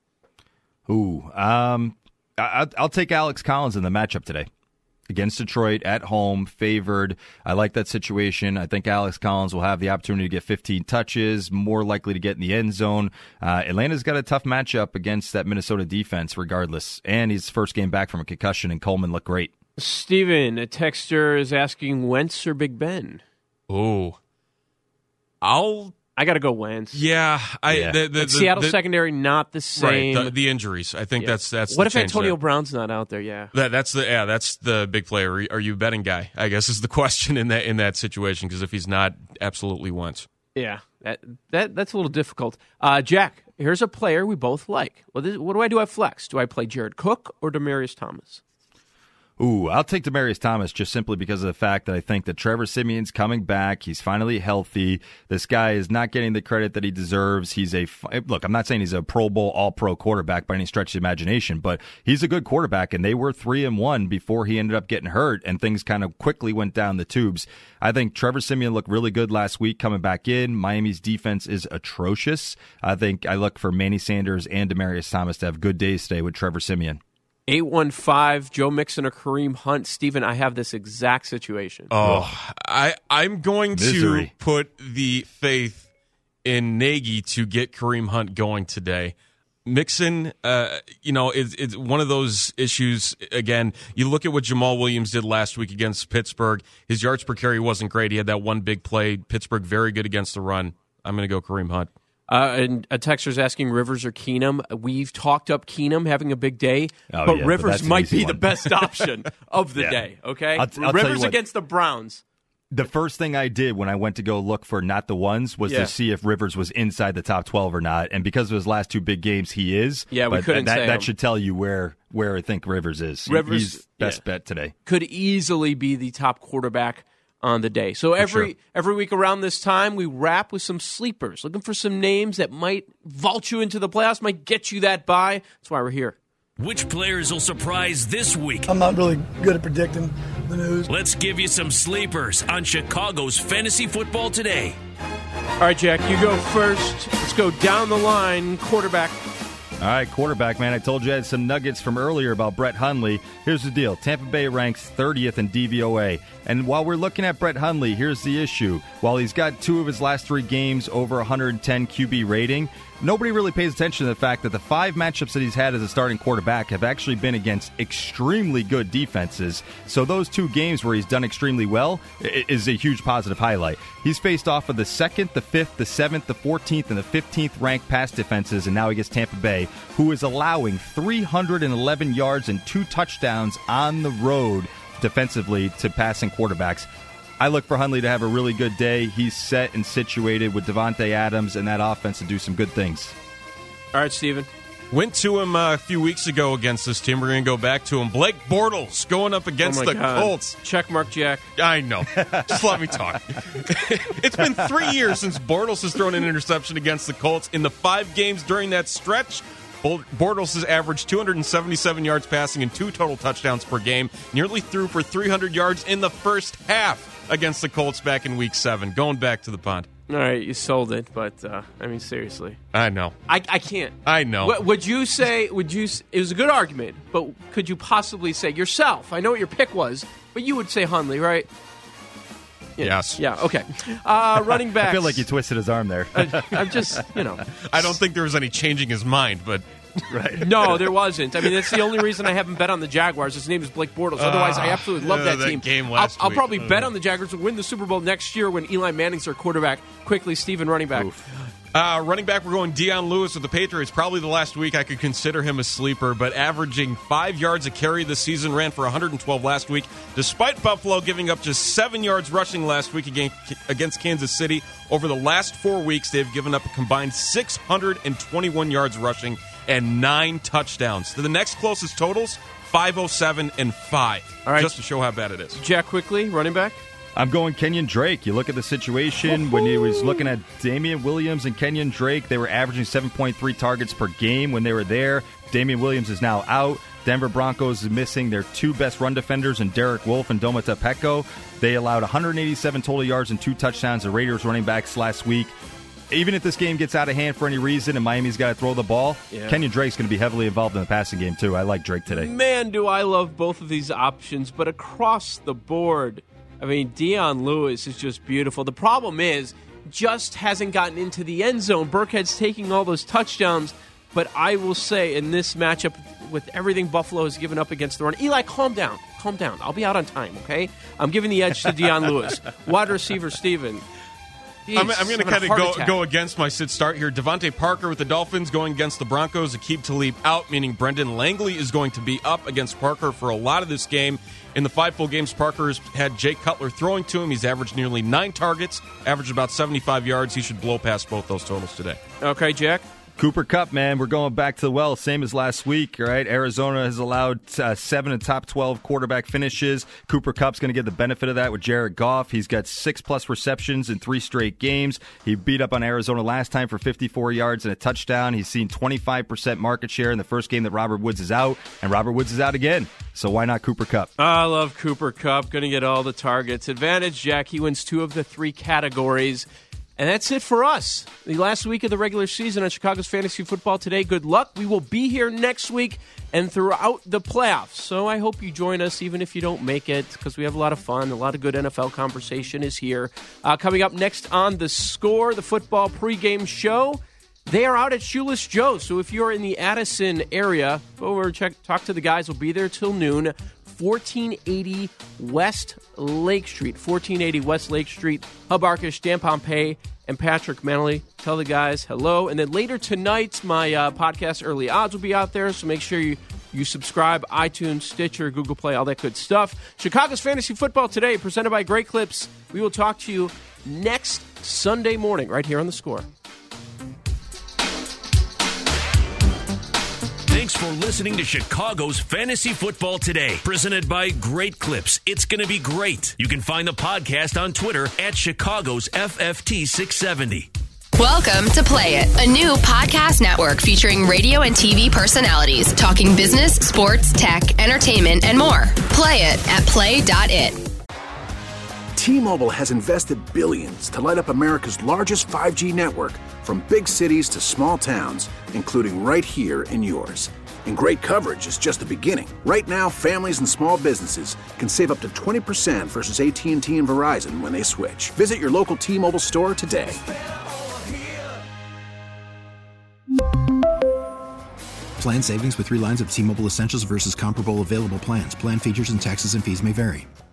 Ooh, um, I, I'll take Alex Collins in the matchup today. Against Detroit, at home, favored. I like that situation. I think Alex Collins will have the opportunity to get fifteen touches, more likely to get in the end zone. Uh, Atlanta's got a tough matchup against that Minnesota defense regardless. And his first game back from a concussion, and Coleman looked great. Steven, a texter is asking Wentz or Big Ben? Oh, I'll... I got to go Wentz. Yeah, I yeah. the, the, the Seattle the, secondary not the same. Right, the, the injuries. I think yeah. that's that's. What the if change Antonio there. Brown's not out there? Yeah, that that's the yeah that's the big player. Are you, are you a betting guy? I guess is the question in that in that situation, because if he's not, absolutely Wentz. Yeah, that, that that's a little difficult. Uh, Jack, here's a player we both like. Well, this, what do I do at flex? Do I play Jared Cook or Demaryius Thomas? Ooh, I'll take Demaryius Thomas just simply because of the fact that I think that Trevor Siemian's coming back. He's finally healthy. This guy is not getting the credit that he deserves. He's a look. I'm not saying he's a Pro Bowl, All-Pro quarterback by any stretch of the imagination, but he's a good quarterback. And they were three and one before he ended up getting hurt, and things kind of quickly went down the tubes. I think Trevor Siemian looked really good last week coming back in. Miami's defense is atrocious. I think I look for Manny Sanders and Demaryius Thomas to have good days today with Trevor Siemian. eight one five, Joe Mixon or Kareem Hunt. Steven, I have this exact situation. Oh, I, I'm going Misery. to put the faith in Nagy to get Kareem Hunt going today. Mixon, uh, you know, is it's one of those issues. Again, you look at what Jamal Williams did last week against Pittsburgh. His yards per carry wasn't great. He had that one big play. Pittsburgh very good against the run. I'm going to go Kareem Hunt. Uh, and a texter's asking Rivers or Keenum. We've talked up Keenum having a big day, oh, but yeah, Rivers but might be one. the best option of the yeah. day, okay? I'll, I'll Rivers what, against the Browns. The first thing I did when I went to go look for not the ones was Yeah. to see if Rivers was inside the top twelve or not. And because of his last two big games, he is. Yeah, we but couldn't that, say that him. should tell you where, where I think Rivers is. He- Rivers- He's best yeah. bet today. Could easily be the top quarterback on the day. So every sure. every week around this time, we wrap with some sleepers, looking for some names that might vault you into the playoffs, might get you that bye. That's why we're here. Which players will surprise this week? I'm not really good at predicting the news. Let's give you some sleepers on Chicago's Fantasy Football Today. All right, Jack, you go first. Let's go down the line. Quarterback. All right, quarterback, man. I told you I had some nuggets from earlier about Brett Hundley. Here's the deal. Tampa Bay ranks thirtieth in D V O A. And while we're looking at Brett Hundley, here's the issue. While he's got two of his last three games over one hundred ten Q B rating, nobody really pays attention to the fact that the five matchups that he's had as a starting quarterback have actually been against extremely good defenses. So those two games where he's done extremely well is a huge positive highlight. He's faced off of the second, the fifth, the seventh, the fourteenth, and the fifteenth ranked pass defenses, and now he gets Tampa Bay, who is allowing three hundred eleven yards and two touchdowns on the road defensively to passing quarterbacks. I look for Hundley to have a really good day. He's set and situated with Devontae Adams and that offense to do some good things. All right, Steven. Went to him uh, a few weeks ago against this team. We're going to go back to him. Blake Bortles going up against Oh my the God. Colts. Check mark, Jack. I know. Just let me talk. It's been three years since Bortles has thrown an interception against the Colts. In the five games during that stretch, Bortles has averaged two hundred seventy-seven yards passing and two total touchdowns per game. Nearly threw for three hundred yards in the first half against the Colts back in week seven. Going back to the pond. All right, you sold it, but uh, I mean, seriously. I know. I, I can't. I know. W- would you say, would you, s- it was a good argument, but could you possibly say yourself, I know what your pick was, but you would say Hundley, right? Yeah. Yes. Yeah, okay. Uh, running back. I feel like you twisted his arm there. uh, I'm just, you know. I don't think there was any changing his mind, but... Right. No, there wasn't. I mean, that's the only reason I haven't bet on the Jaguars. His name is Blake Bortles. Otherwise, I absolutely love uh, that, that team. game I'll, last I'll week. probably Uh. bet on the Jaguars to win the Super Bowl next year when Eli Manning's their quarterback. Quickly, Steven, running back. Uh, running back, we're going Deion Lewis with the Patriots. Probably the last week I could consider him a sleeper, but averaging five yards a carry this season, ran for one hundred twelve last week. Despite Buffalo giving up just seven yards rushing last week against, against Kansas City, over the last four weeks they've given up a combined six hundred twenty-one yards rushing and nine touchdowns. To the next closest totals, five oh seven and five. All right. Just to show how bad it is. Jack, quickly, running back. I'm going Kenyon Drake. You look at the situation when he was looking at Damian Williams and Kenyon Drake, they were averaging seven point three targets per game when they were there. Damian Williams is now out. Denver Broncos is missing their two best run defenders in Derek Wolfe and Domata Peko. They allowed one hundred eighty-seven total yards and two touchdowns to Raiders running backs last week. Even if this game gets out of hand for any reason and Miami's got to throw the ball, Yeah. Kenyon Drake's going to be heavily involved in the passing game, too. I like Drake today. Man, do I love both of these options, but across the board, I mean, Deion Lewis is just beautiful. The problem is, just hasn't gotten into the end zone. Burkhead's taking all those touchdowns, but I will say in this matchup, with everything Buffalo has given up against the run, Eli, calm down. Calm down. I'll be out on time, okay? I'm giving the edge to Deion Lewis. Wide receiver, Steven. I'm, I'm going to kind of go, go against my sit start here. Devontae Parker with the Dolphins going against the Broncos. Aqib Talib out, meaning Brendan Langley is going to be up against Parker for a lot of this game. In the five full games, Parker has had Jake Cutler throwing to him. He's averaged nearly nine targets, averaged about seventy-five yards. He should blow past both those totals today. Okay, Jack? Cooper Kupp, man, we're going back to the well, same as last week, right? Arizona has allowed uh, seven in top twelve quarterback finishes. Cooper Kupp's going to get the benefit of that with Jared Goff. He's got six-plus receptions in three straight games. He beat up on Arizona last time for fifty-four yards and a touchdown. He's seen twenty-five percent market share in the first game that Robert Woods is out, and Robert Woods is out again. So why not Cooper Kupp? I love Cooper Kupp. Going to get all the targets. Advantage, Jack. He wins two of the three categories. And that's it for us. The last week of the regular season on Chicago's Fantasy Football Today. Good luck. We will be here next week and throughout the playoffs. So I hope you join us, even if you don't make it, because we have a lot of fun. A lot of good N F L conversation is here. Uh, coming up next on The Score, the football pregame show. They are out at Shoeless Joe's. So if you're in the Addison area, go over and check, talk to the guys. We'll be there till noon. fourteen eighty West Lake Street. fourteen eighty West Lake Street. Hub Arkish, Dan Pompei, and Patrick Menley. Tell the guys hello. And then later tonight, my uh, podcast Early Odds will be out there. So make sure you, you subscribe. iTunes, Stitcher, Google Play, all that good stuff. Chicago's Fantasy Football Today, presented by Great Clips. We will talk to you next Sunday morning right here on The Score. Thanks for listening to Chicago's Fantasy Football Today, presented by Great Clips. It's going to be great. You can find the podcast on Twitter at Chicago's F F T six seventy. Welcome to Play It, a new podcast network featuring radio and T V personalities talking business, sports, tech, entertainment, and more. Play it at play dot it. T-Mobile has invested billions to light up America's largest five G network, from big cities to small towns, including right here in yours. And great coverage is just the beginning. Right now, families and small businesses can save up to twenty percent versus A T and T and Verizon when they switch. Visit your local T-Mobile store today. Plan savings with three lines of T-Mobile Essentials versus comparable available plans. Plan features and taxes and fees may vary.